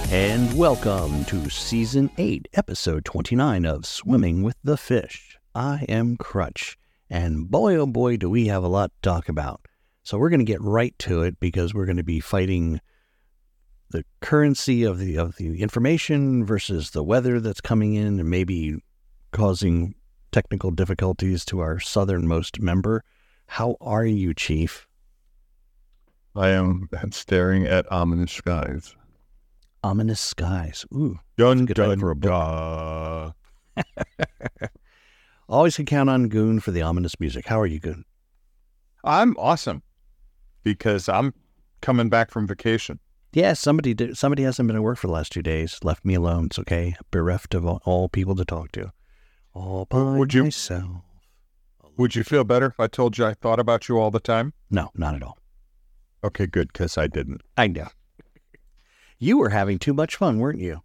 And welcome to Season 8, Episode 29 of Swimming with the Fish. I am Crutch, and boy oh boy do we have a lot to talk about. So we're going to get right to it because we're going to be fighting the currency of the information versus the weather that's coming in and maybe causing technical difficulties to our southernmost member. How are you, Chief? I am staring at ominous skies. Ominous skies. Ooh. Dun, good dun, for a book. dun. Always can count on Goon for the ominous music. How are you, Goon? I'm awesome because I'm coming back from vacation. Yeah, somebody hasn't been at work for the last 2 days. Left me alone. It's okay. Bereft of all people to talk to. All by myself. Would you feel better if I told you I thought about you all the time? No, not at all. Okay, good, because I didn't. I know. You were having too much fun, weren't you?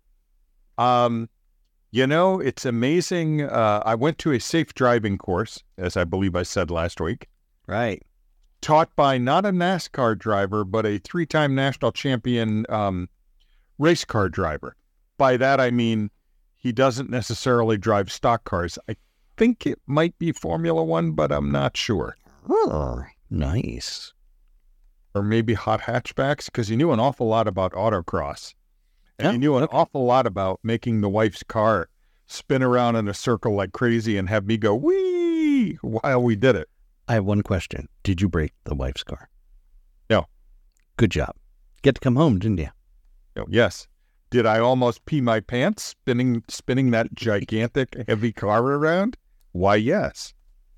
It's amazing. I went to a safe driving course, as I believe I said last week. Right. Taught by not a NASCAR driver, but a 3-time national champion race car driver. By that, I mean he doesn't necessarily drive stock cars. I think it might be Formula One, but I'm not sure. Oh, nice. Or maybe hot hatchbacks, because he knew an awful lot about autocross. And Oh, he knew an okay. awful lot about making the wife's car spin around in a circle like crazy and have me go, wee, while we did it. I have one question. Did you break the wife's car? No. Good job. Get to come home, didn't you? No, yes. Did I almost pee my pants spinning that gigantic, heavy car around? Why, yes.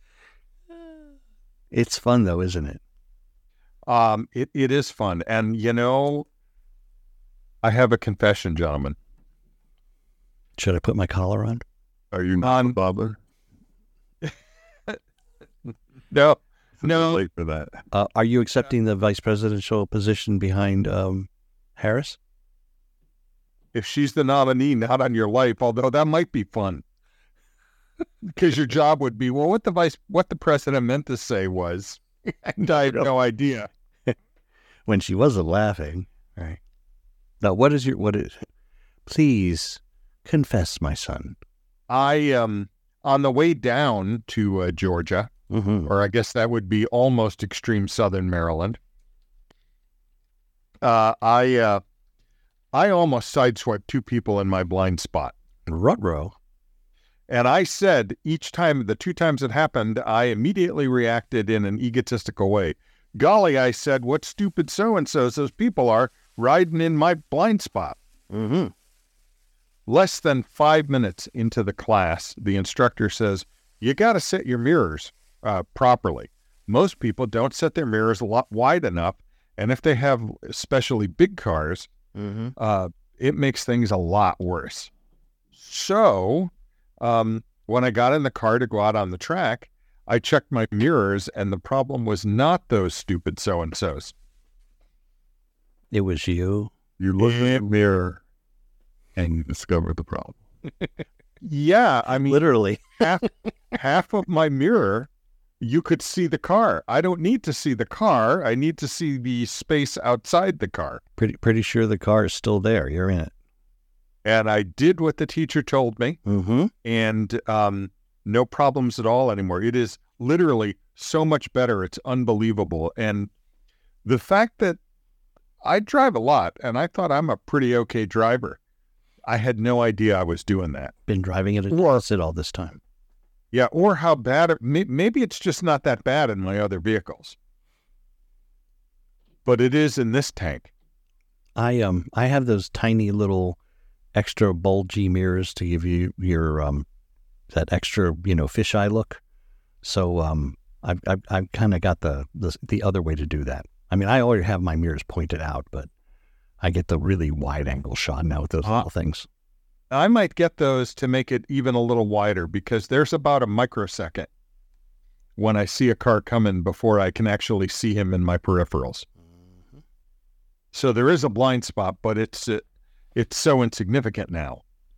It's fun, though, isn't it? It is fun. And, I have a confession, gentlemen. Should I put my collar on? Are you not bothered? No. Late for that. Are you accepting the vice presidential position behind Harris? If she's the nominee, not on your life, although that might be fun. Because your job would be, well, what the president meant to say was, and I have no idea. When she wasn't laughing. Right. Now, please confess, my son. I, on the way down to Georgia, or I guess that would be almost extreme southern Maryland, I almost sideswiped 2 people in my blind spot. Ruh-roh. And I said the 2 times it happened, I immediately reacted in an egotistical way. Golly, I said, what stupid so-and-sos those people are riding in my blind spot. Mm-hmm. Less than 5 minutes into the class, the instructor says, you got to set your mirrors properly. Most people don't set their mirrors a lot wide enough, and if they have especially big cars, it makes things a lot worse. So, when I got in the car to go out on the track, I checked my mirrors, and the problem was not those stupid so-and-sos. It was you. You look in the mirror, and you discover the problem. Yeah, I mean, Literally. half of my mirror, you could see the car. I don't need to see the car. I need to see the space outside the car. Pretty sure the car is still there. You're in it. And I did what the teacher told me, and no problems at all anymore. It is literally so much better. It's unbelievable. And the fact that I drive a lot, and I thought I'm a pretty okay driver, I had no idea I was doing that. Been driving at a deficit all this time. Yeah, or how bad, maybe it's just not that bad in my other vehicles. But it is in this tank. I have those tiny little extra bulgy mirrors to give you your that extra fisheye look. So I've kind of got the other way to do that. I mean, I already have my mirrors pointed out, but I get the really wide angle shot now with those little things. I might get those to make it even a little wider, because there's about a microsecond when I see a car coming before I can actually see him in my peripherals. So there is a blind spot, but it's so insignificant now,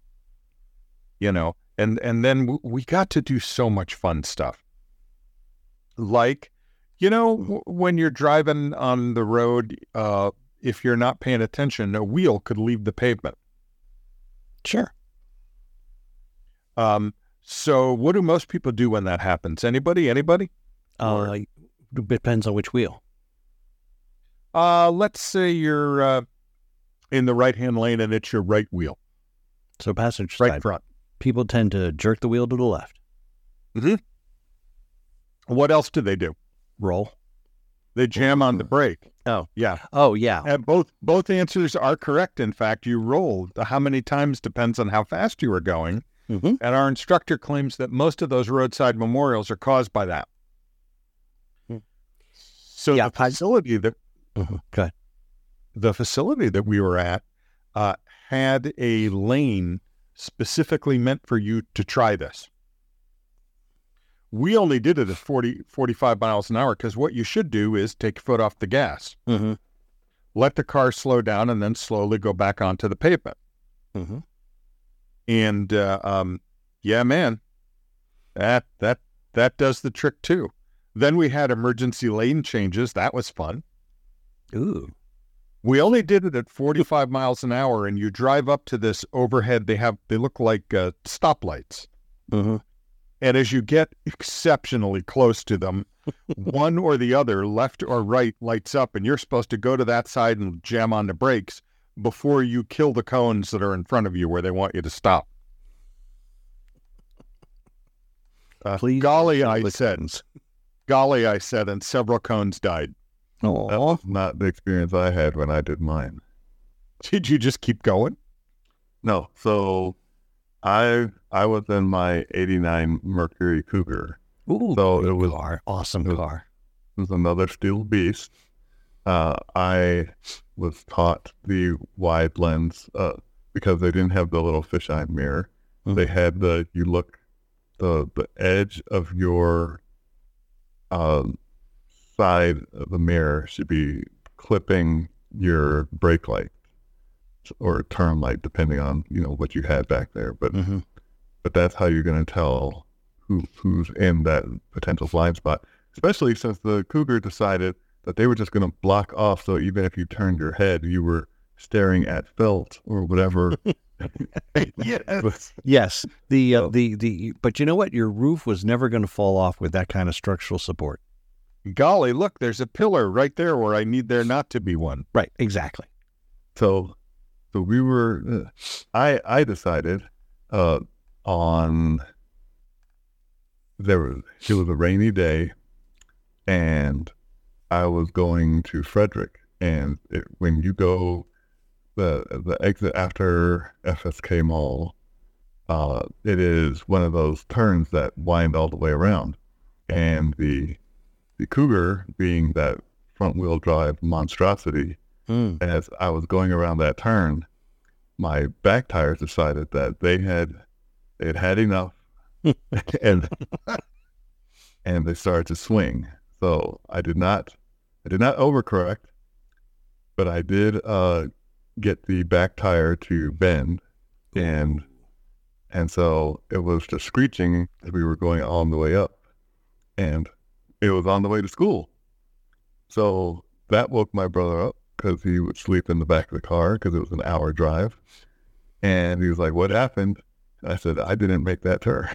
and then we got to do so much fun stuff. Like, when you're driving on the road if you're not paying attention, a wheel could leave the pavement. Sure. So what do most people do when that happens? Anybody? It depends on which wheel. Let's say you're in the right-hand lane and it's your right wheel. So passenger right side. Front. People tend to jerk the wheel to the left. Mm-hmm. What else do they do? Roll. They jam on the brake. Oh. Yeah. Oh, yeah. And both answers are correct. In fact, you rolled. How many times depends on how fast you were going. Mm-hmm. And our instructor claims that most of those roadside memorials are caused by that. So Yeah. the facility that Good. the facility that we were at had a lane specifically meant for you to try this. We only did it at 45 miles an hour because what you should do is take your foot off the gas, Mm-hmm. let the car slow down, and then slowly go back onto the pavement. Mm-hmm. And yeah, man, that does the trick too. Then we had emergency lane changes. That was fun. Ooh. We only did it at 45 miles an hour, and you drive up to this overhead. They look like stoplights. Mm-hmm. And as you get exceptionally close to them, one or the other, left or right, lights up, and you're supposed to go to that side and jam on the brakes before you kill the cones that are in front of you where they want you to stop. Please. Golly, I said, and several cones died. That Oh. was not the experience I had when I did mine. Did you just keep going? No, so I was in my '89 Mercury Cougar. Ooh. So great it was- car. Awesome it was- car. It was another steel beast. I was taught the wide lens because they didn't have the little fisheye mirror. Mhm. They had the edge of your side of the mirror should be clipping your brake light or turn light, depending on what you had back there. But Mm-hmm. but that's how you're going to tell who's in that potential blind spot, especially since the Cougar decided that they were just going to block off. So even if you turned your head, you were staring at felt or whatever. Yes. Yes. But you know what? Your roof was never going to fall off with that kind of structural support. Golly, look, there's a pillar right there where I need there not to be one. Right. Exactly. So we were, I decided it was a rainy day, and I was going to Frederick, and when you go the exit after FSK Mall, it is one of those turns that wind all the way around, and the Cougar, being that front wheel drive monstrosity, Mm. as I was going around that turn, my back tires decided that they had enough, and they started to swing. So I did not overcorrect, but I did get the back tire to bend, and so it was just screeching as we were going all the way up, and it was on the way to school. So that woke my brother up because he would sleep in the back of the car because it was an hour drive. And he was like, "What happened?" I said, "I didn't make that turn."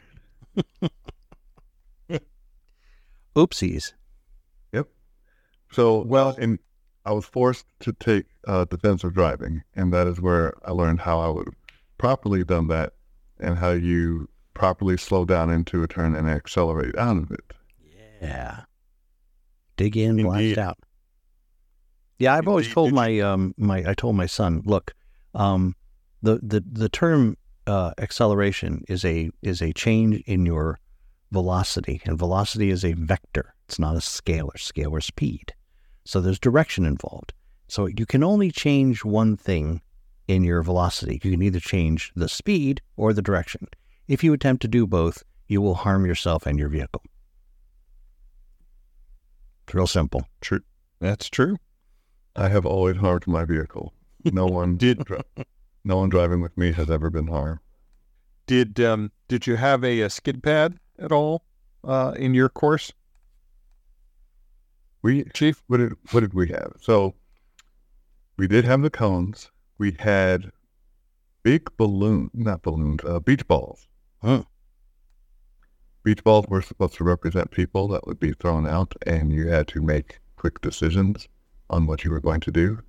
Oopsies. Yep. So, and I was forced to take defensive driving, and that is where I learned how I would properly done that and how you properly slow down into a turn and accelerate out of it. Yeah. Dig in, blast Indeed. out. Yeah, I've always Indeed. told I told my son, look, the term acceleration is a change in your velocity, and velocity is a vector. It's not a scalar. Scalar speed. So there's direction involved. So you can only change one thing in your velocity. You can either change the speed or the direction. If you attempt to do both, you will harm yourself and your vehicle. It's real simple. True. That's true. I have always harmed my vehicle. No one no one driving with me has ever been harmed. Did you have a skid pad at all in your course? Chief, what did we have? So we did have the cones. We had big beach balls. Huh. Beach balls were supposed to represent people that would be thrown out, and you had to make quick decisions on what you were going to do.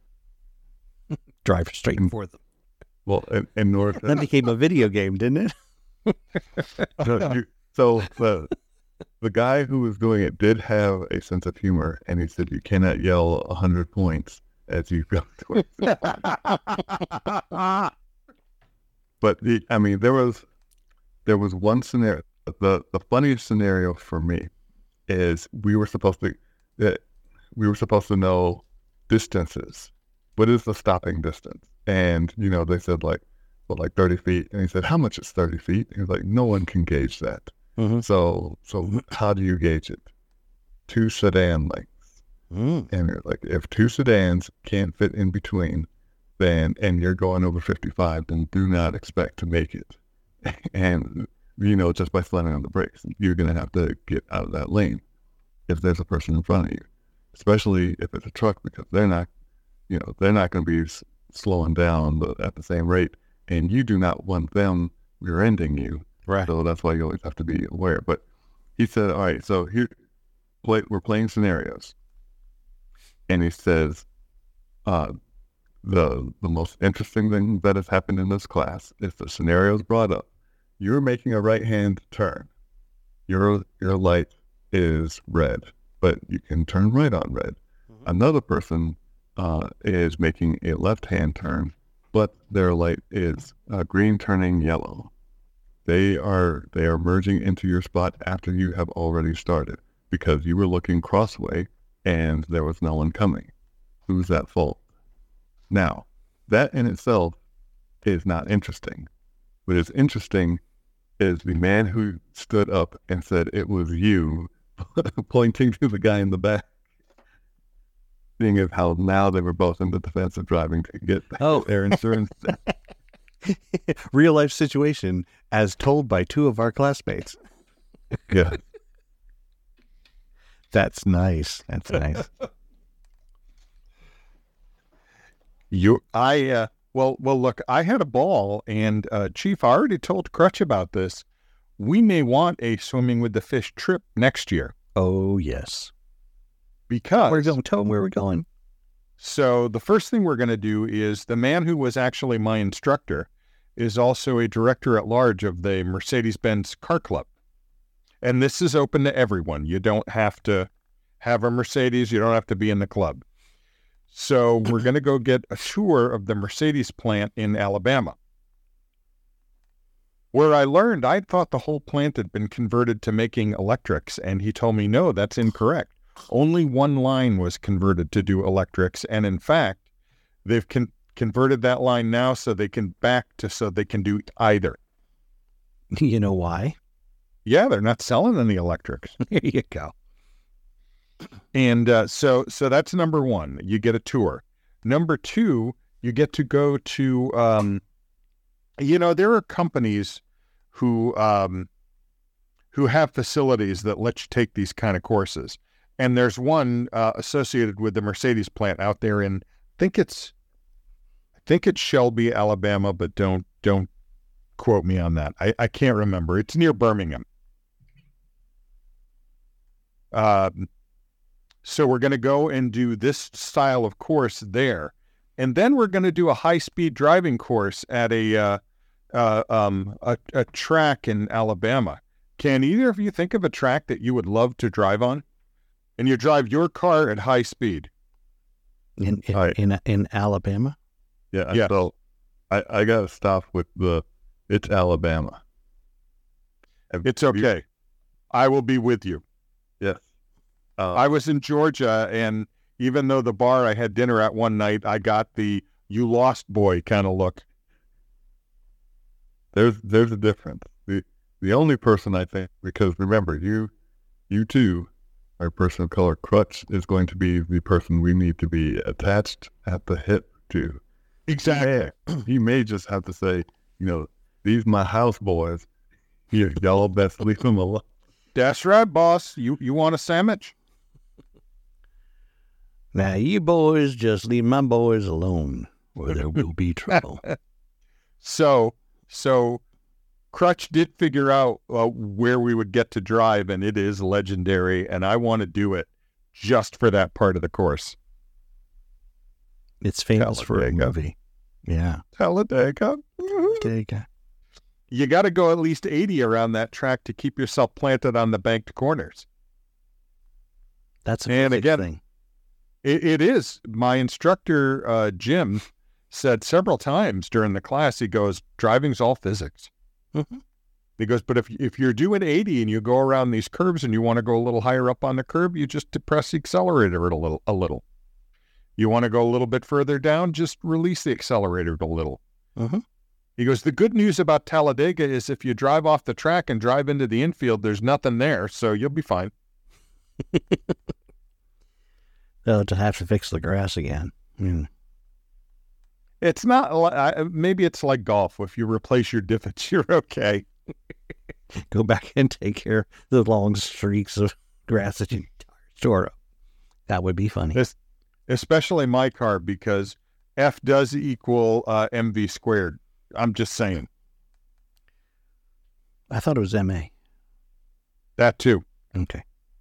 Drive straight for them. Well, in order That became a video game, didn't it? so the guy who was doing it did have a sense of humor, and he said you cannot yell 100 points as you go towards it. But there was one scenario. The funniest scenario for me is we were supposed to know distances. What is the stopping distance? And they said like 30 feet. And he said, how much is 30 feet? He was like, no one can gauge that. Mm-hmm. So how do you gauge it? 2 sedan lengths. Mm. And you're like, if 2 sedans can't fit in between, and you're going over 55, then do not expect to make it. And just by slamming on the brakes, you're going to have to get out of that lane if there's a person in front of you, especially if it's a truck, because they're not going to be slowing down at the same rate, and you do not want them rear-ending you. Right. So that's why you always have to be aware. But he said, all right, so we're playing scenarios. And he says, the most interesting thing that has happened in this class is the scenarios brought up. You're making a right-hand turn. Your light is red, but you can turn right on red. Mm-hmm. Another person is making a left-hand turn, but their light is green turning yellow. They are merging into your spot after you have already started because you were looking crossway and there was no one coming. Who's at fault? Now, that in itself is not interesting. What is interesting is the man who stood up and said it was you, pointing to the guy in the back, seeing of how now they were both in the defense of driving to get their insurance. Real life situation as told by 2 of our classmates. Yeah. That's nice. That's nice. Well, look, I had a ball, and Chief, I already told Crutch about this. We may want a Swimming with the Fish trip next year. Oh, yes. Because we're going to tell them where we're going. So the first thing we're going to do is the man who was actually my instructor is also a director at large of the Mercedes-Benz Car Club. And this is open to everyone. You don't have to have a Mercedes. You don't have to be in the club. So we're going to go get a tour of the Mercedes plant in Alabama, where I learned I thought the whole plant had been converted to making electrics. And he told me, no, that's incorrect. Only one line was converted to do electrics. And in fact, they've converted that line now so they can do either. You know why? Yeah, they're not selling any electrics. There you go. And so that's number one. You get a tour. Number 2, you get to go to, there are companies who have facilities that let you take these kind of courses. And there's one associated with the Mercedes plant out there in, I think it's Shelby, Alabama, but don't quote me on that. I can't remember. It's near Birmingham. So we're going to go and do this style of course there. And then we're going to do a high-speed driving course at a track in Alabama. Can either of you think of a track that you would love to drive on? And you drive your car at high speed. In Alabama? Yeah. So I got to stop with it's Alabama. It's okay. I will be with you. Yes. I was in Georgia, and even though the bar I had dinner at one night, I got the "you lost boy" kind of look. There's a difference. The only person I think, because remember, you too are a person of color. Crutch is going to be the person we need to be attached at the hip to. Exactly. He may just have to say, these my house boys. Y'all best leave them alone. That's right, boss. You want a sandwich? Now, you boys just leave my boys alone, or there will be trouble. So Crutch did figure out where we would get to drive, and it is legendary, and I want to do it just for that part of the course. It's famous for a Talladega. movie. Yeah. Talladega. Talladega. You got to go at least 80 around that track to keep yourself planted on the banked corners. That's a And physics again, thing. It is. My instructor, Jim, said several times during the class, he goes, driving's all physics. Mhm. He goes, but if you're doing 80 and you go around these curves and you want to go a little higher up on the curb, you just depress the accelerator a little. You want to go a little bit further down, just release the accelerator a little. Mhm. He goes, the good news about Talladega is if you drive off the track and drive into the infield, there's nothing there, so you'll be fine. They'll just have to fix the grass again. It's not, maybe it's like golf. If you replace your divots, you're okay. Go back and take care of the long streaks of grass that you tore up. That would be funny. Especially my car, because F does equal MV squared. I'm just saying. I thought it was MA. That too. Okay.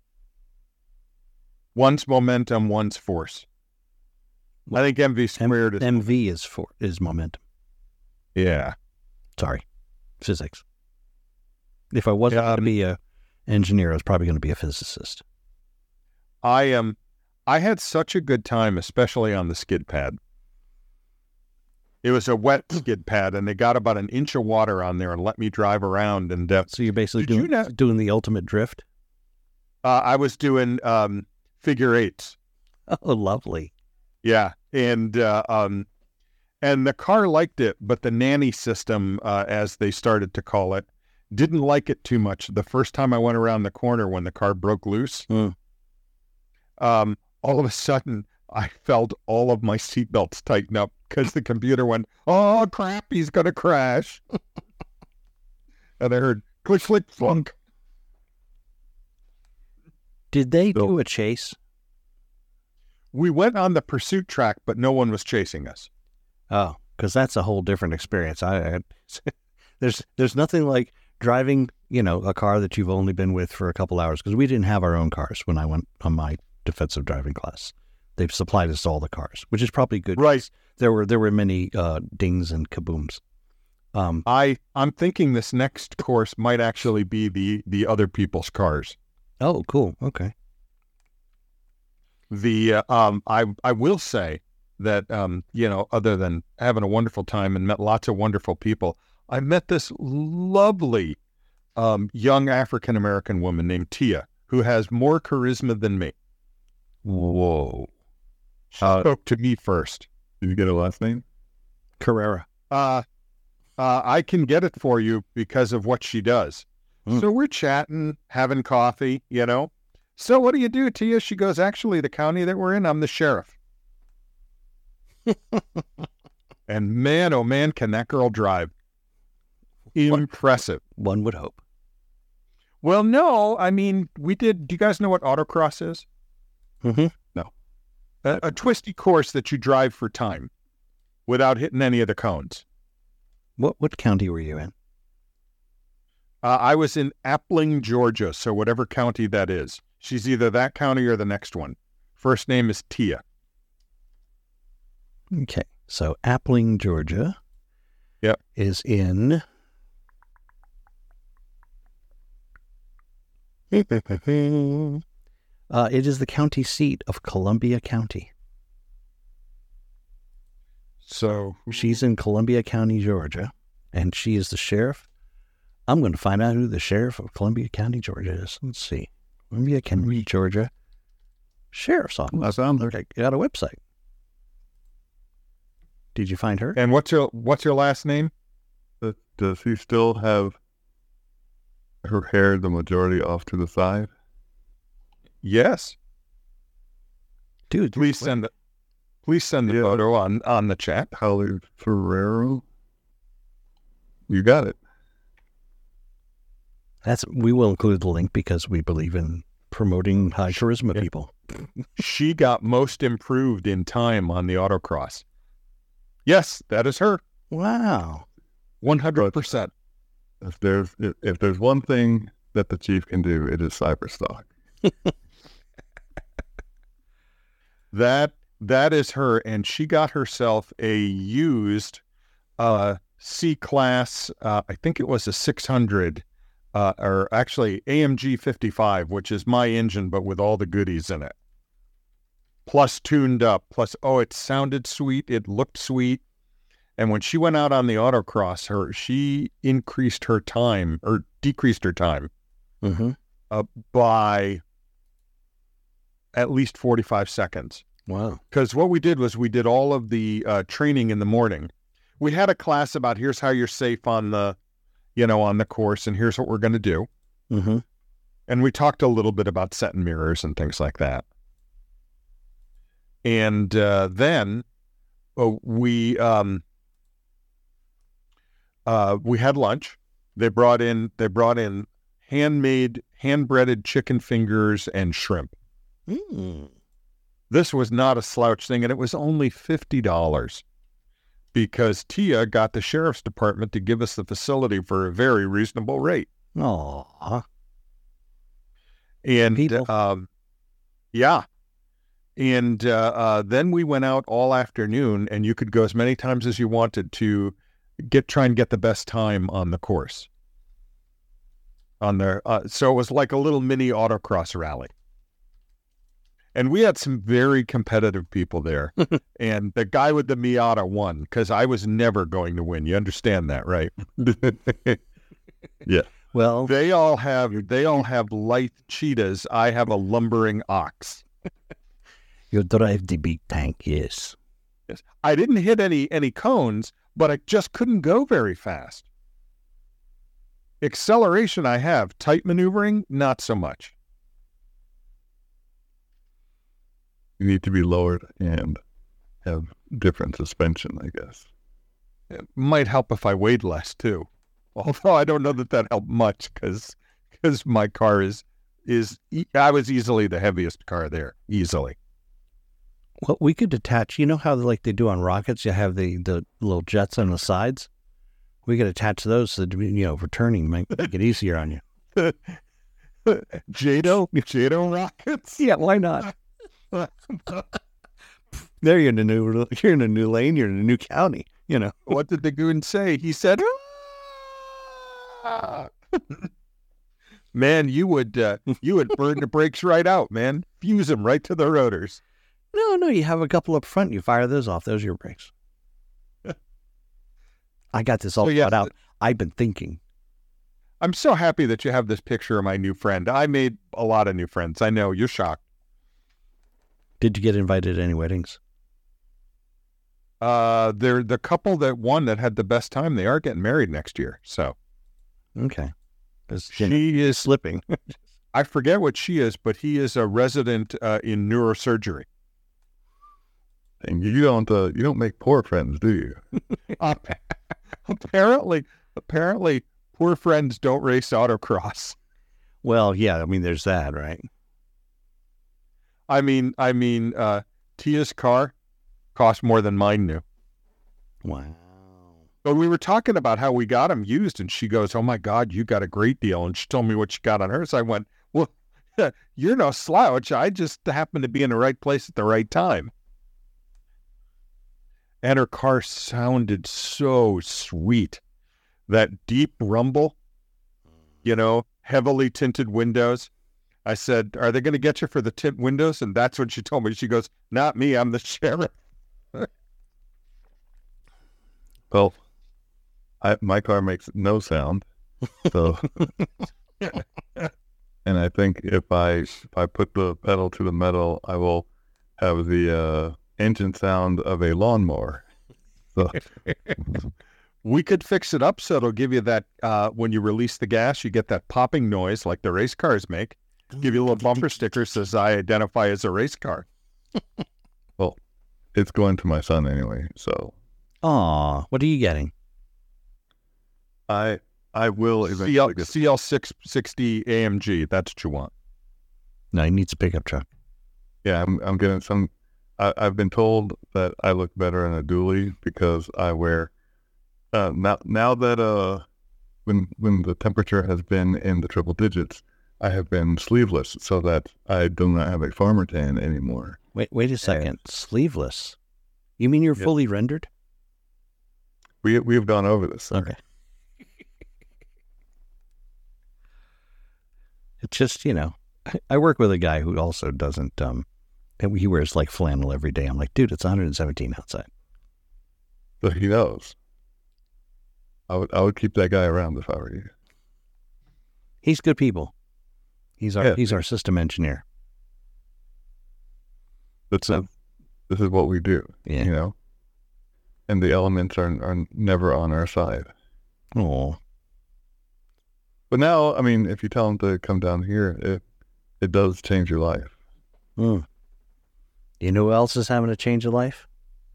One's momentum, one's force. I think MV squared is... MV is momentum. Yeah. Sorry. Physics. If I wasn't going to be a engineer, I was probably going to be a physicist. I had such a good time, especially on the skid pad. It was a wet skid pad, and they got about an inch of water on there and let me drive around. And So you're basically Did you doing the ultimate drift? I was doing figure eights. Oh, lovely. Yeah, and the car liked it, but the nanny system, as they started to call it, didn't like it too much. The first time I went around the corner when the car broke loose, all of a sudden I felt all of my seatbelts tighten up because the computer went, "Oh crap, he's gonna crash," and I heard click, click, flunk. Did they do a chase? We went on the pursuit track, but no one was chasing us. Oh, because that's a whole different experience. There's nothing like driving, a car that you've only been with for a couple hours, because we didn't have our own cars when I went on my defensive driving class. They've supplied us all the cars, which is probably good. Right. There were many dings and kabooms. I'm thinking this next course might actually be the other people's cars. Oh, cool. Okay. I will say that other than having a wonderful time and met lots of wonderful people, I met this lovely young African American woman named Tia, who has more charisma than me. Whoa. She spoke to me first. Did you get a last name? Carrera. I can get it for you because of what she does. So we're chatting, having coffee, So what do you do, Tia? She goes, actually, the county that we're in, I'm the sheriff. And man, oh man, can that girl drive. Impressive. One would hope. Well, no, I mean, do you guys know what autocross is? Mm-hmm. No. A twisty course that you drive for time without hitting any of the cones. What county were you in? I was in Appling, Georgia, so whatever county that is. She's either that county or the next one. First name is Tia. Okay, so Appling, Georgia. Yep. Is in... it is the county seat of Columbia County. So She's in Columbia County, Georgia, and she is the sheriff. I'm going to find out who the sheriff of Columbia County, Georgia is. Let's see. Columbia County, Georgia Sheriff's Office. I found her. Okay, got a website. Did you find her? And what's your last name? Does she still have her hair the majority off to the side? Yes. Dude, Please send the photo on the chat. Holly Ferrero. You got it. we will include the link because we believe in promoting high charisma people. She got most improved in time on the autocross. Yes, that is her. Wow. 100%. If there's one thing that the Chief can do, it is cyberstalk. That is her, and she got herself a used C-Class, I think it was a 600, or actually AMG 55, which is my engine, but with all the goodies in it. Plus tuned up, plus, it sounded sweet, it looked sweet. And when she went out on the autocross, she increased her time, or decreased her time, by at least 45 seconds. Wow. Because what we did was we did all of the training in the morning. We had a class about here's how you're safe on the, on the course, and here's what we're going to do. Mm-hmm. And we talked a little bit about setting mirrors and things like that. And then we had lunch. They brought in handmade, hand-breaded chicken fingers and shrimp. Mm. This was not a slouch thing, and it was only $50 because Tia got the sheriff's department to give us the facility for a very reasonable rate. Aw. And People. yeah. And then we went out all afternoon, and you could go as many times as you wanted to try and get the best time on the course. So it was like a little mini autocross rally. And we had some very competitive people there. And the guy with the Miata won because I was never going to win. You understand that, right? Yeah. Well, They all have lithe cheetahs. I have a lumbering ox. you drive the big tank, yes. Yes. I didn't hit any cones, but I just couldn't go very fast. Acceleration I have. Tight maneuvering, not so much. You need to be lowered and have different suspension, I guess. It might help if I weighed less too. Although I don't know that helped much because my car I was easily the heaviest car there, easily. Well, we could attach, you know how like they do on rockets, you have the little jets on the sides? We could attach those so that, for turning, make it easier on you. Jado rockets? Yeah, why not? There you're in a new lane, you're in a new county, What did the goon say? He said, "Ah." Man, you would burn the brakes right out, man. Fuse them right to the rotors. No, you have a couple up front, you fire those off, those are your brakes. I got this all thought out. I've been thinking. I'm so happy that you have this picture of my new friend. I made a lot of new friends. I know, you're shocked. Did you get invited to any weddings? They're the couple that won that had the best time. They are getting married next year. So, okay. She is slipping. I forget what she is, but he is a resident in neurosurgery. And you don't make poor friends, do you? Apparently, poor friends don't race autocross. Well, yeah, I mean, there's that, right? I mean, Tia's car cost more than mine knew. Wow. But we were talking about how we got them used, and she goes, "Oh my God, you got a great deal." And she told me what she got on hers. I went, "Well, you're no slouch. I just happened to be in the right place at the right time." And her car sounded so sweet. That deep rumble, heavily tinted windows. I said, "Are they going to get you for the tint windows?" And that's what she told me. She goes, "Not me. I'm the sheriff." Well, my car makes no sound. So, and I think if I put the pedal to the metal, I will have the engine sound of a lawnmower. So. We could fix it up so it'll give you that, when you release the gas, you get that popping noise like the race cars make. Give you a little bumper sticker says, "I identify as a race car." Well, it's going to my son anyway, so. Aw, what are you getting? I will eventually get CL660 AMG. That's what you want. No, he needs a pickup truck. Yeah, I'm getting some. I've been told that I look better in a dually because I wear now that when the temperature has been in the triple digits, I have been sleeveless so that I do not have a farmer tan anymore. Wait a second. Sleeveless? You mean you're fully rendered? We've gone over this. Okay. It's just, I work with a guy who also doesn't, he wears like flannel every day. I'm like, dude, it's 117 outside. So he knows. I would keep that guy around if I were you. He's good people. He's our system engineer. This is what we do. Yeah. And the elements are never on our side. Oh. But now, I mean, if you tell them to come down here, it does change your life. You know who else is having a change of life?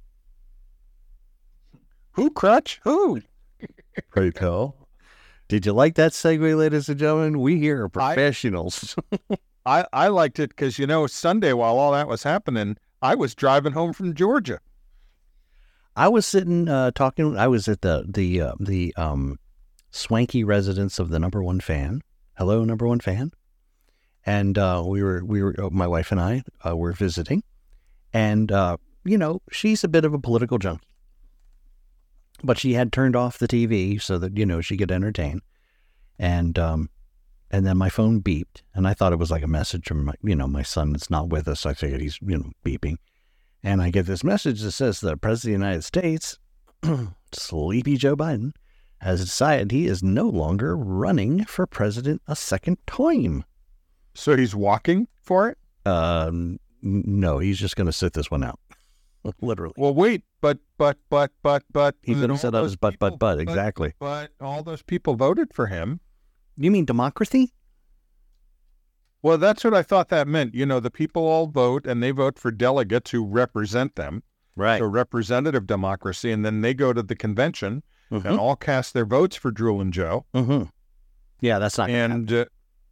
Who, Crutch? Who? Pray tell. Did you like that segue, ladies and gentlemen? We here are professionals. I liked it because, Sunday while all that was happening, I was driving home from Georgia. I was sitting talking. I was at the swanky residence of the number one fan. Hello, number one fan. And we were my wife and I were visiting, and she's a bit of a political junkie, but she had turned off the TV so that she could entertain, and then my phone beeped, and I thought it was like a message from my son that's not with us. I figured he's beeping, and I get this message that says the President of the United States, sleepy Joe Biden, has decided he is no longer running for president a second time. So he's walking for it? No, he's just going to sit this one out. Literally. Well, wait, but. He's going to set up his but, exactly. But all those people voted for him. You mean democracy? Well, that's what I thought that meant. The people all vote, and they vote for delegates who represent them. Right. So representative democracy, and then they go to the convention and all cast their votes for Drew and Joe. Mm-hmm. Yeah, that's not. And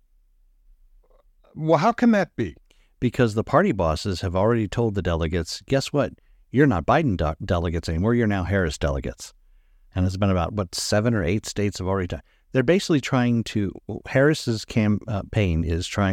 well, how can that be? Because the party bosses have already told the delegates, guess what? You're not Biden delegates anymore. You're now Harris delegates. And it's been about, 7 or 8 states have already done. They're basically trying to, Harris's campaign is trying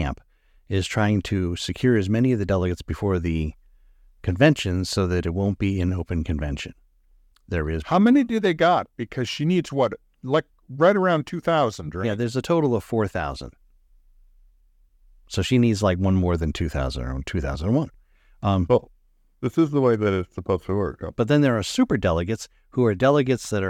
to secure as many of the delegates before the convention so that it won't be an open convention. There is. How many do they got? Because she needs what? Like right around 2,000, right? Yeah, there's a total of 4,000. So she needs like one more than 2,000 or 2001. Well, this is the way that it's supposed to work. But then there are super delegates who are delegates that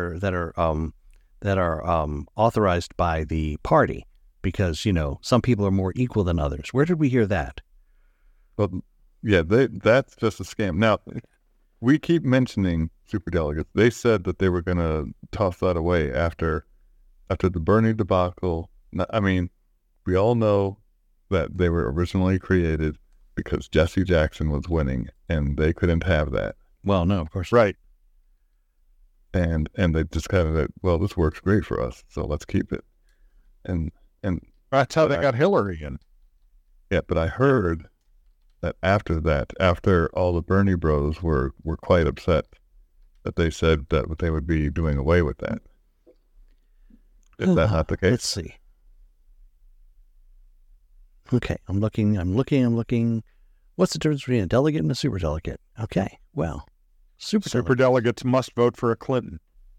are authorized by the party because some people are more equal than others. Where did we hear that? Well, yeah, that's just a scam. Now, we keep mentioning super delegates. They said that they were going to toss that away after the Bernie debacle. I mean, we all know that they were originally created because Jesse Jackson was winning, and they couldn't have that. Well, no, of course. Right. And they just kind of said, well, this works great for us, so let's keep it. And that's how they got Hillary in. Yeah, but I heard that after all the Bernie bros were quite upset, that they said that they would be doing away with that. Is that not the case? Let's see. Okay, I'm looking. What's the difference between a delegate and a superdelegate? Okay, well, superdelegates must vote for a Clinton.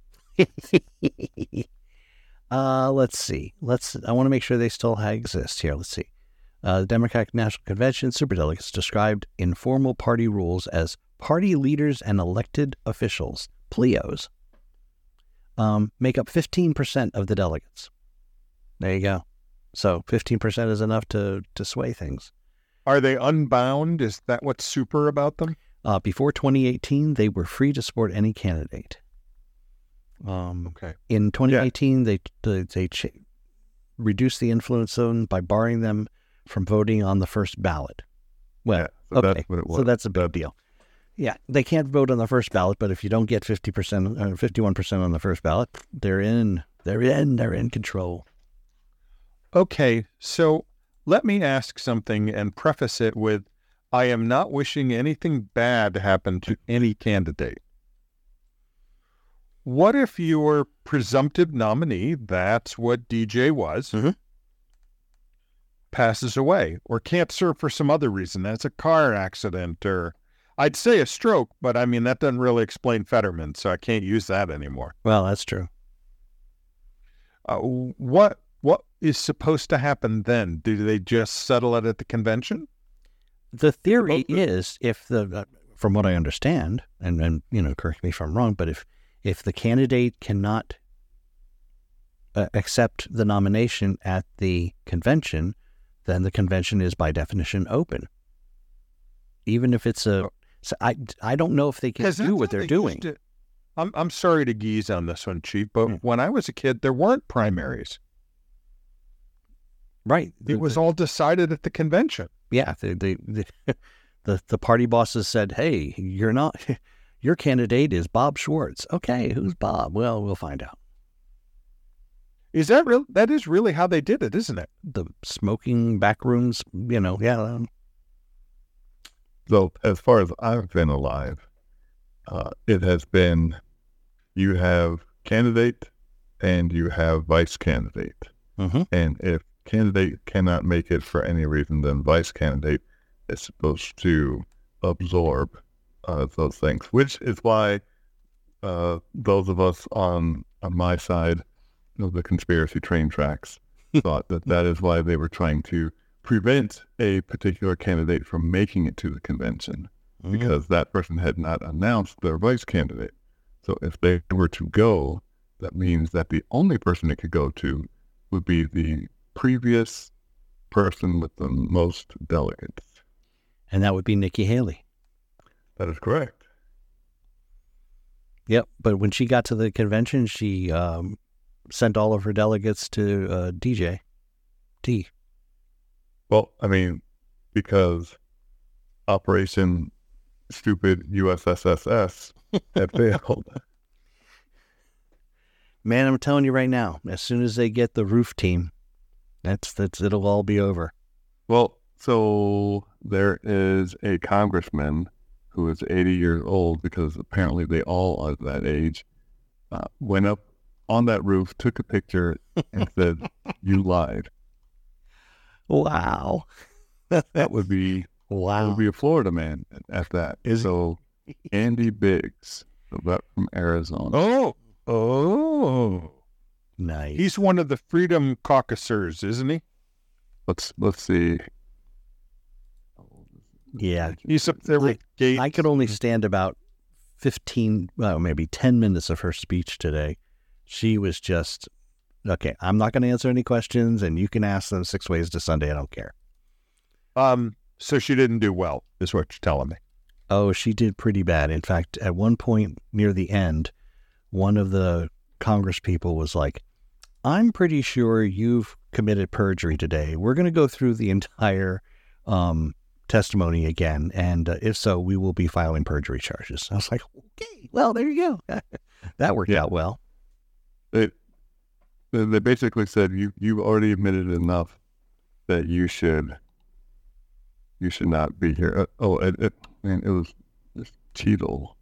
Let's see. I want to make sure they still exist here. Let's see. The Democratic National Convention superdelegates described in formal party rules as party leaders and elected officials, PLEOs, make up 15% of the delegates. There you go. So 15% is enough to sway things. Are they unbound? Is that what's super about them? Before 2018, they were free to support any candidate. Okay. In 2018, they reduced the influence zone by barring them from voting on the first ballot. Well, yeah, so okay, that's what it was. So that's a big deal. Yeah, they can't vote on the first ballot, but if you don't get 50% or 51% on the first ballot, they're in control. Okay, so let me ask something and preface it with, I am not wishing anything bad to happen to any candidate. What if your presumptive nominee, that's what DJ was, passes away or can't serve for some other reason? That's a car accident, or I'd say a stroke, but I mean, that doesn't really explain Fetterman, so I can't use that anymore. Well, that's true. What is supposed to happen then? Do they just settle it at the convention? The theory is, if from what I understand, and correct me if I'm wrong, but if the candidate cannot accept the nomination at the convention, then the convention is by definition open. Even if it's I don't know if they can do what they're doing. I'm sorry to geese on this one, Chief, but when I was a kid, there weren't primaries. Right. It was all decided at the convention. Yeah. The party bosses said, hey, your candidate is Bob Schwartz. Okay, who's Bob? Well, we'll find out. Is that real? That is really how they did it, isn't it? The smoking back rooms, yeah. So as far as I've been alive, it has been, you have candidate and you have vice candidate. And if candidate cannot make it for any reason, then vice candidate is supposed to absorb those things, which is why those of us on my side of the conspiracy train tracks thought that is why they were trying to prevent a particular candidate from making it to the convention, because that person had not announced their vice candidate. So if they were to go, that means that the only person it could go to would be the previous person with the most delegates. And that would be Nikki Haley. That is correct. Yep. But when she got to the convention, she sent all of her delegates to DJ T. Well, I mean, because Operation Stupid USSSS had failed. Man, I'm telling you right now, as soon as they get the roof team, that's it'll all be over. Well, so there is a congressman who is 80 years old, because apparently they all are that age, went up on that roof, took a picture, and said, "You lied." Wow. That would be a Florida man at that. So Andy Biggs, from Arizona. Oh, nice. He's one of the Freedom Caucusers, isn't he? Let's see. Yeah, he's up there with Gates. I could only stand about 15, maybe 10 minutes of her speech today. She was just, okay, I'm not going to answer any questions, and you can ask them 6 ways to Sunday. I don't care. So she didn't do well, is what you're telling me. Oh, she did pretty bad. In fact, at one point near the end, one of the Congress people was like, I'm pretty sure you've committed perjury today. We're going to go through the entire testimony again, and if so, we will be filing perjury charges. I was like, okay, well, there you go. That worked out well. They basically said, you've already admitted enough that you should not be here. It was Cheadle.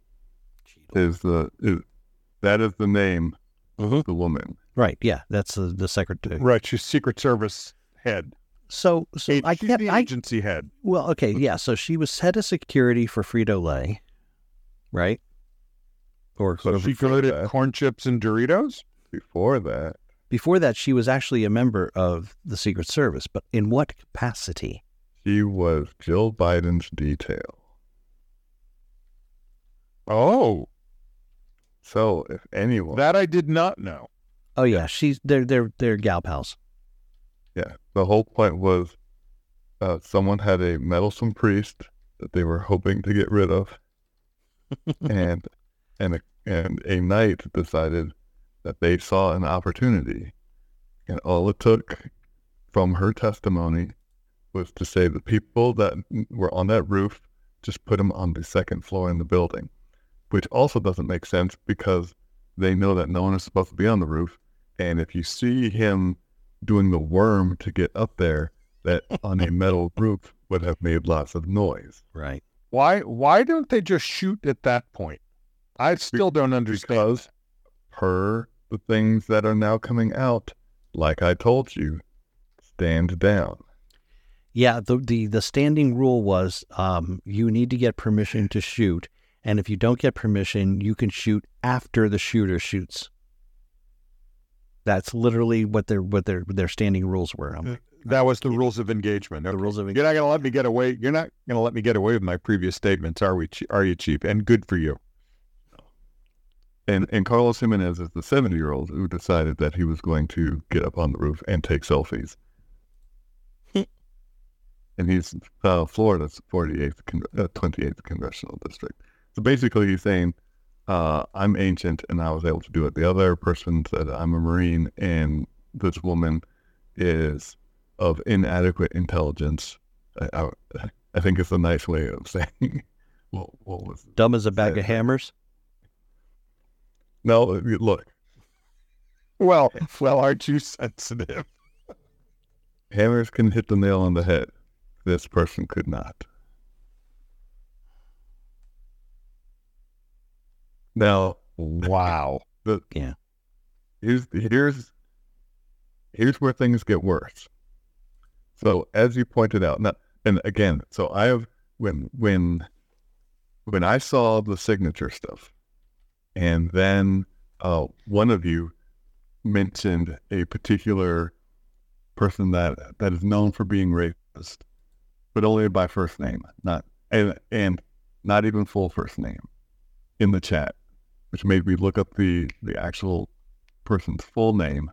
That is the name of the woman. Right. Yeah, that's the secretary. Right. She's Secret Service head. So she's the agency head. Well, okay, yeah. So she was head of security for Frito-Lay, right? Or so she created corn chips and Doritos. Before that, she was actually a member of the Secret Service, but in what capacity? She was Jill Biden's detail. Oh, so if anyone, that I did not know. Oh yeah, they're gal pals. Yeah, the whole point was someone had a meddlesome priest that they were hoping to get rid of, and a knight decided that they saw an opportunity, and all it took from her testimony was to say the people that were on that roof, just put them on the second floor in the building, which also doesn't make sense because they know that no one is supposed to be on the roof, and if you see him doing the worm to get up there, that on a metal roof would have made lots of noise. Right. Why don't they just shoot at that point? I still don't understand. Because per the things that are now coming out, like I told you, stand down. Yeah, the standing rule was you need to get permission to shoot, and if you don't get permission, you can shoot after the shooter shoots. That's literally what their standing rules were. That was the rules of engagement. Okay. The rules of You're not going to let me get away. You're not going to let me get away with my previous statements, are you, Chief? And good for you. And Carlos Jimenez is the 70-year-old who decided that he was going to get up on the roof and take selfies. And he's Florida's 28th congressional district. So basically he's saying, I'm ancient and I was able to do it. The other person said, I'm a Marine and this woman is of inadequate intelligence. I think it's a nice way of saying, what was it? Dumb as a bag of hammers? No, look. Well, aren't you sensitive? Hammers can hit the nail on the head. This person could not. Now, wow. Yeah. Here's where things get worse. So, as you pointed out, now, and again, so I have when I saw the signature stuff, and then one of you mentioned a particular person that is known for being racist, but only by first name, and not even full first name in the chat, which made me look up the actual person's full name.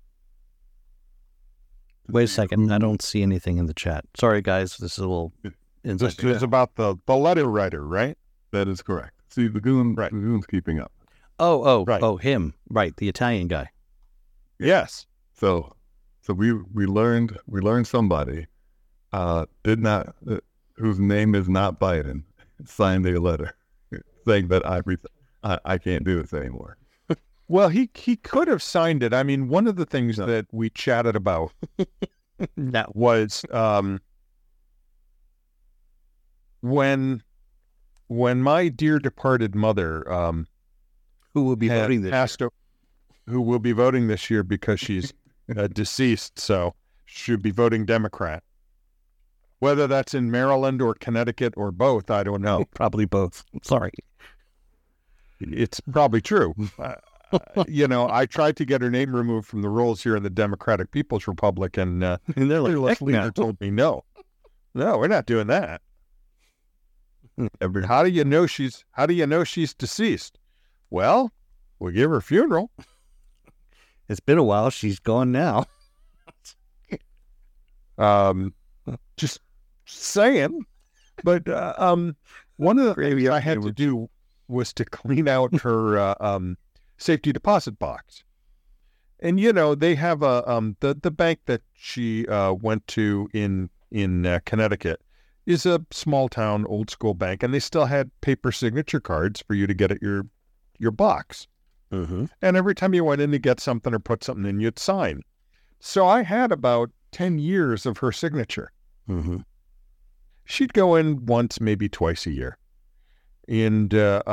Wait a second. I don't see anything in the chat. Sorry, guys. This is a little inside. This is about the letter writer, right? That is correct. See, the goon's keeping up. Oh, him. Right, the Italian guy. Yes. So we learned somebody whose name is not Biden signed a letter saying that I can't do this anymore. Well, he could have signed it. I mean, one of the things that we chatted about was when my dear departed mother, who will be voting this year? Who will be voting this year because she's deceased, so should be voting Democrat. Whether that's in Maryland or Connecticut or both, I don't know. Probably both. Sorry. It's probably true. I tried to get her name removed from the rolls here in the Democratic People's Republic, and they're like, leader told me no, we're not doing that. How do you know she's deceased? Well, we'll give her a funeral. It's been a while. She's gone now. Just saying. But one of the things I had to do was to clean out her safety deposit box. And, they have the bank that she went to in Connecticut is a small town, old school bank, and they still had paper signature cards for you to get at your box. Mm-hmm. And every time you went in to get something or put something in, you'd sign. So I had about 10 years of her signature. Mm-hmm. She'd go in once, maybe twice a year. And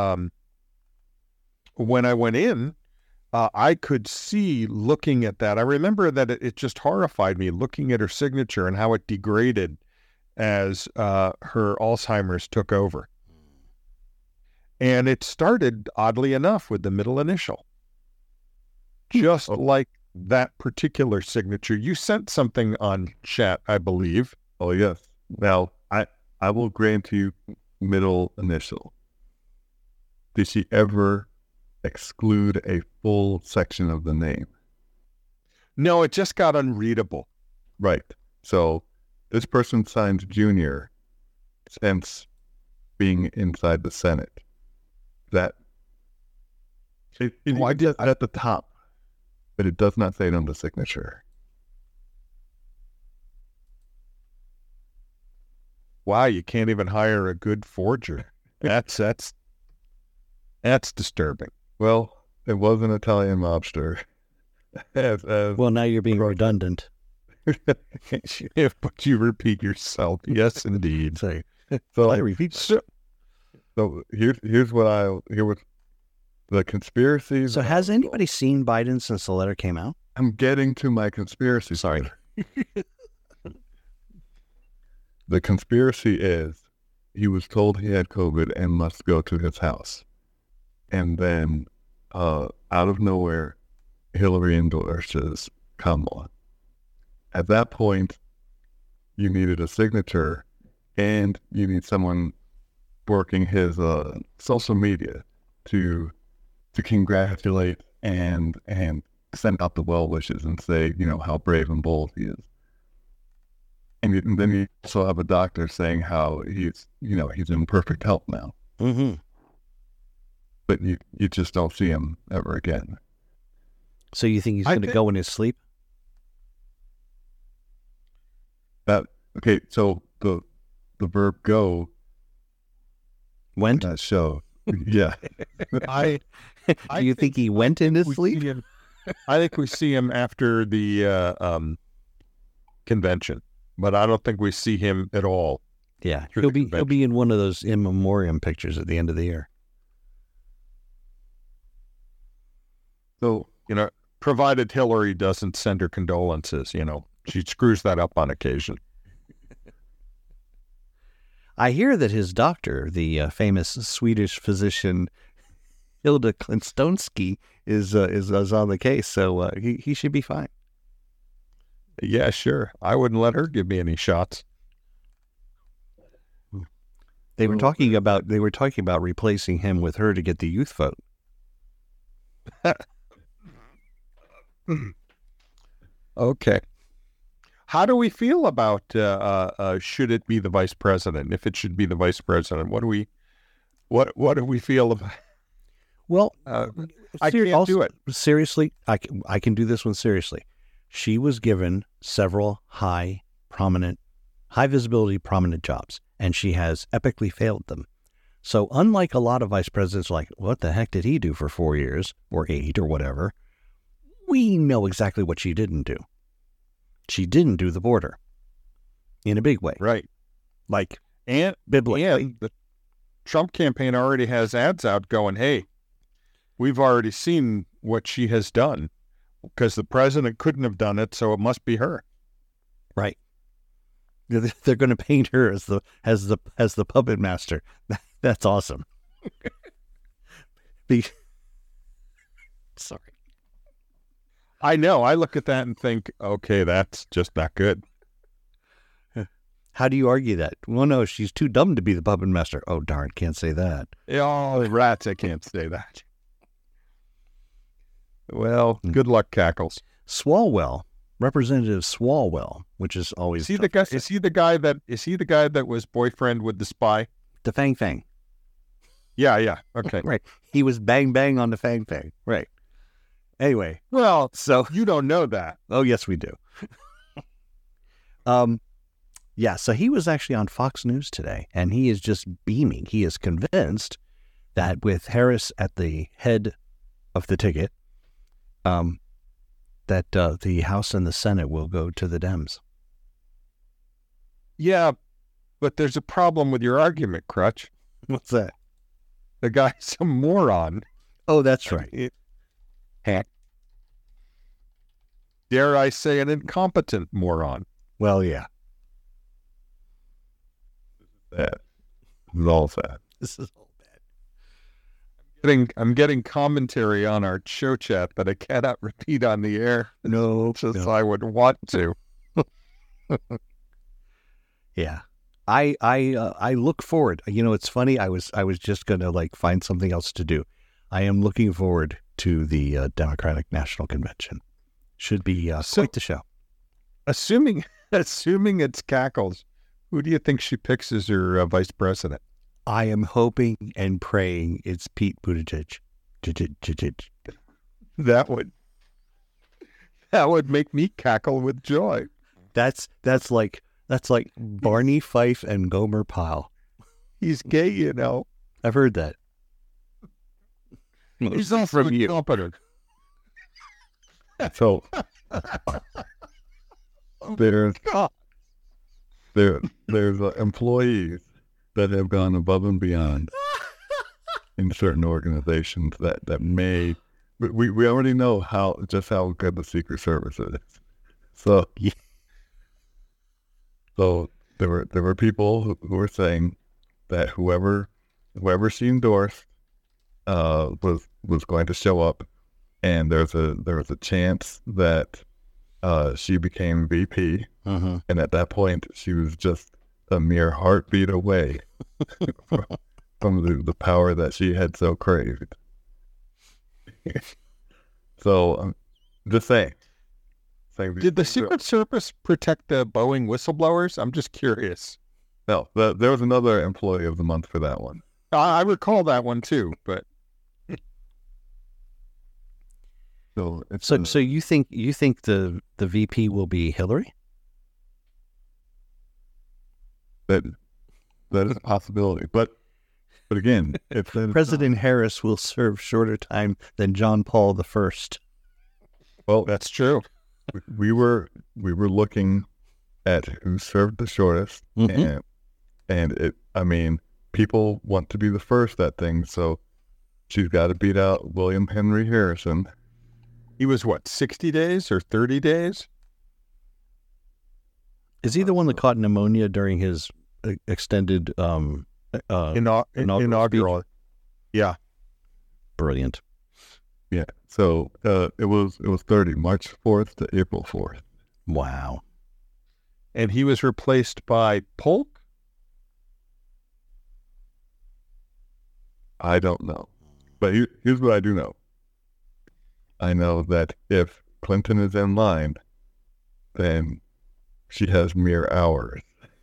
when I went in, I could see looking at that. I remember that it just horrified me looking at her signature and how it degraded as her Alzheimer's took over. And it started, oddly enough, with the middle initial. Just like that particular signature. You sent something on chat, I believe. Oh, yes. Now, I will grant you middle initial. Did she ever exclude a full section of the name? No, it just got unreadable. Right. So this person signed Junior since being inside the Senate. That why did at the top, but it does not say it on the signature. Wow, you can't even hire a good forger. That's disturbing. Well, it was an Italian mobster. Well, now you're being redundant. But you repeat yourself. Yes, indeed. So, So, I repeat. so here's what the conspiracies. So has anybody seen Biden since the letter came out? I'm getting to my conspiracy. Sorry. The conspiracy is he was told he had COVID and must go to his house. And then out of nowhere, Hillary endorses Kamala. At that point, you needed a signature and you need someone working his social media to congratulate and send out the well wishes and say, how brave and bold he is. And then you also have a doctor saying how he's in perfect health now. Mm-hmm. But you just don't see him ever again. So you think he's going to go in his sleep? Okay, so the verb go Went? that show. Yeah. Do you think he went in his sleep? I think we see him after the convention, but I don't think we see him at all. Yeah, through he'll the be in one of those in memoriam pictures at the end of the year. So, provided Hillary doesn't send her condolences, she screws that up on occasion. I hear that his doctor, the famous Swedish physician Hilda Klintstonsky, is on the case, so he should be fine. Yeah, sure. I wouldn't let her give me any shots. They were talking about replacing him with her to get the youth vote. Okay. How do we feel about should it be the vice president? If it should be the vice president, what do we feel about? Well, I can't do it. Seriously, I can do this one seriously. She was given several high visibility, prominent jobs, and she has epically failed them. So unlike a lot of vice presidents, like, what the heck did he do for 4 years or 8 or whatever? We know exactly what she didn't do. She didn't do the border in a big way. Right. Like, biblically. And the Trump campaign already has ads out going, hey, we've already seen what she has done because the president couldn't have done it, so it must be her. Right. They're going to paint her as the puppet master. That's awesome. Sorry. I know. I look at that and think, okay, that's just not good. How do you argue that? Well, no, she's too dumb to be the puppet master. Oh, darn, can't say that. Oh, rats, I can't say that. Well, good luck, Cackles. Swalwell, Representative Swalwell, which is always... Is he the guy that was boyfriend with the spy? The Fang Fang. Yeah. Okay. Right. He was bang bang on the Fang Fang. Right. Anyway. Well, so you don't know that. Oh, yes, we do. Yeah, so he was actually on Fox News today, and he is just beaming. He is convinced that with Harris at the head of the ticket, that the House and the Senate will go to the Dems. Yeah, but there's a problem with your argument, Crutch. What's that? The guy's a moron. Oh, that's right. Heck. Dare I say an incompetent moron? Well, yeah. That is all sad. This is all bad. I'm getting commentary on our show chat that I cannot repeat on the air. No, I would want to. Yeah. I look forward. It's funny. I was just going to find something else to do. I am looking forward to the Democratic National Convention. Should be quite the show. Assuming it's Cackles, who do you think she picks as her vice president? I am hoping and praying it's Pete Buttigieg. That would make me cackle with joy. That's like Barney Fife and Gomer Pyle. He's gay, I've heard that. He's also incompetent. So there's God. there's employees that have gone above and beyond in certain organizations that may. We already know how good the Secret Service is. So Yeah. So there were people who were saying that whoever she endorsed was going to show up, and there was a chance that she became VP, Uh-huh. and at that point she was just a mere heartbeat away from the power that she had so craved. So just saying. Did the Secret Service protect the Boeing whistleblowers? I'm just curious. No, there was another employee of the month for that one. I recall that one too, but So it's So you think the VP will be Hillary? that is a possibility. But again, if that is President Harris will serve shorter time than John Paul I. well, that's true. we were looking at who served the shortest, Mhm. and it. I mean, people want to be the first at things, so she's got to beat out William Henry Harrison. He was what, 60 days or 30 days? Is he the one that caught pneumonia during his extended Inaugural. Yeah. Brilliant. Yeah. So it was 30, March 4th to April 4th. Wow. And he was replaced by Polk? I don't know, but here's what I do know. I know that if Clinton is in line, then she has mere hours.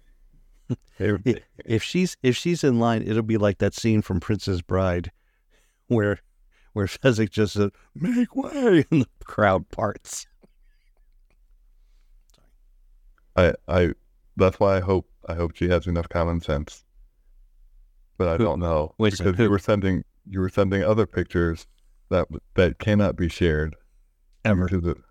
If she's in line, it'll be like that scene from Princess Bride, where Fezzik just says, "Make way," and the crowd parts. I that's why I hope she has enough common sense. But I don't know, Wait a because second, you were sending other pictures that cannot be shared Ever. to the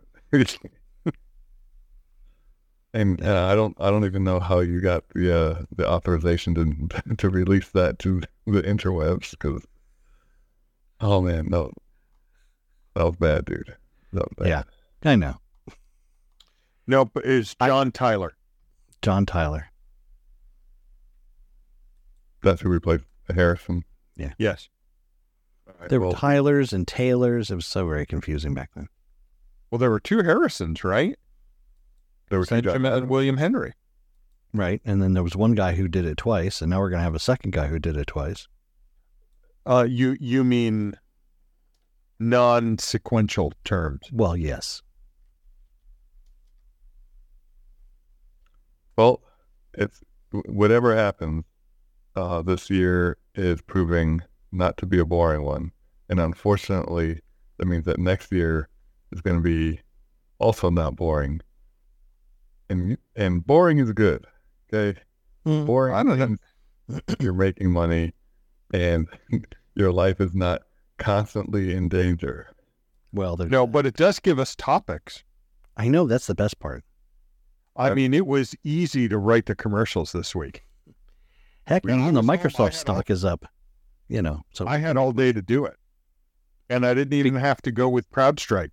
and I don't even know how you got the authorization to release that to the interwebs, because oh man, no, that was bad, dude. That was bad. Yeah, I know. No, but it's John Tyler. John Tyler. That's who replaced Harrison. Yes. All right, There well, were Tylers and Taylors. It was so very confusing back then. Well, there were two Harrisons, right? there were two Benjamin and William Henry. Right. And then there was one guy who did it twice, and now we're going to have a second guy who did it twice. You mean non-sequential terms? Well, yes. Well, it's whatever happens. This year is proving not to be a boring one, and unfortunately, that means that next year is going to be also not boring. And boring is good, okay? Boring. I don't know. means you're making money, and your life is not constantly in danger. Well, there's, No, but it does give us topics. I know that's the best part. I mean, it was easy to write the commercials this week. Heck, When I even the was home, I Microsoft had stock is up. You know, so I had all day to do it. And I didn't even have to go with CrowdStrike.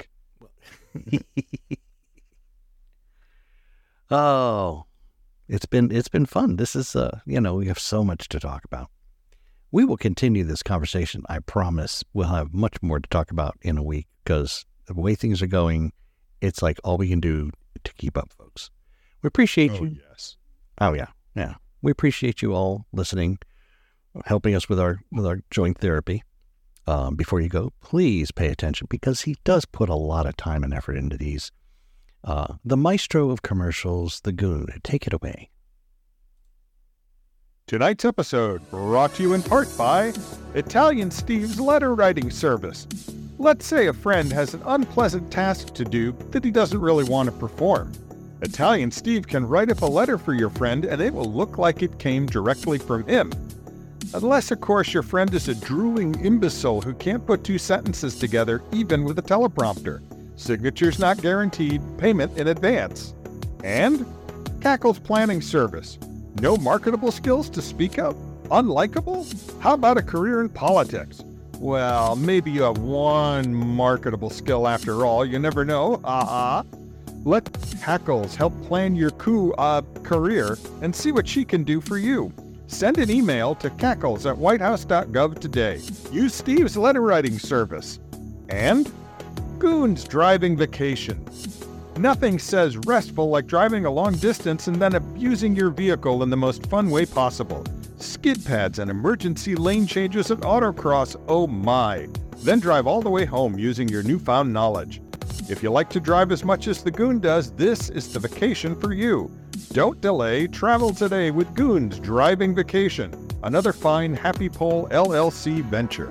Oh, it's been fun. This is we have so much to talk about. We will continue this conversation. I promise. We'll have much more to talk about in a week, because the way things are going, it's like all we can do to keep up, folks. We appreciate you. Yes. Oh yeah. We appreciate you all listening, helping us with our joint therapy. Before you go, please pay attention, because he does put a lot of time and effort into these. The maestro of commercials, the Goon. Take it away. Tonight's episode brought to you in part by Italian Steve's letter writing service. Let's say a friend has an unpleasant task to do that he doesn't really want to perform. Italian Steve can write up a letter for your friend, and it will look like it came directly from him. Unless, of course, your friend is a drooling imbecile who can't put two sentences together even with a teleprompter. Signature's not guaranteed, payment in advance. And Cackle's planning service. No marketable skills to speak of? Unlikable? How about a career in politics? Well, maybe you have one marketable skill after all. You never know. Let Cackles help plan your career and see what she can do for you. Send an email to cackles@whitehouse.gov today. Use Steve's letter writing service. And Goons Driving Vacation. Nothing says restful like driving a long distance and then abusing your vehicle in the most fun way possible. Skid pads and emergency lane changes at autocross, oh my. Then drive all the way home using your newfound knowledge. If you like to drive as much as the Goon does, this is the vacation for you. Don't delay, travel today with Goons Driving Vacation, another fine Happy Pole LLC venture.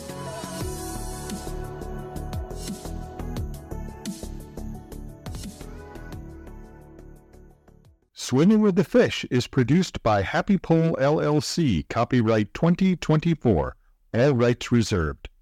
Swimming with the Fish is produced by Happy Pole LLC, copyright 2024, all rights reserved.